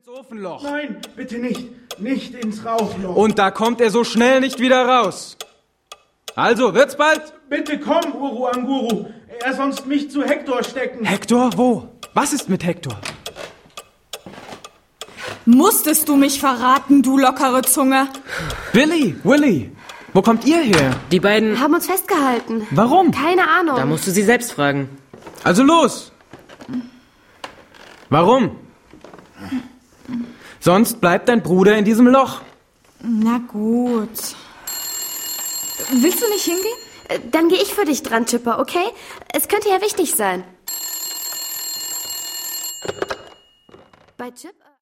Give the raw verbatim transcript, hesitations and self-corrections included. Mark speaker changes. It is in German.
Speaker 1: ins Ofenloch.
Speaker 2: Nein, bitte nicht. Nicht ins Rauchloch.
Speaker 1: Und da kommt er so schnell nicht wieder raus. Also, wird's bald?
Speaker 2: Bitte komm, Uru Anguru. Er sonst mich zu Hector stecken.
Speaker 1: Hector, wo? Was ist mit Hector?
Speaker 3: Musstest du mich verraten, du lockere Zunge?
Speaker 1: Billy, Willy, wo kommt ihr her?
Speaker 4: Die beiden
Speaker 5: haben uns festgehalten.
Speaker 1: Warum?
Speaker 5: Keine Ahnung.
Speaker 4: Da musst du sie selbst fragen.
Speaker 1: Also los. Warum? Sonst bleibt dein Bruder in diesem Loch.
Speaker 3: Na gut. Willst du nicht hingehen?
Speaker 5: Dann gehe ich für dich dran, Chipper, okay? Es könnte ja wichtig sein. Bei Chip...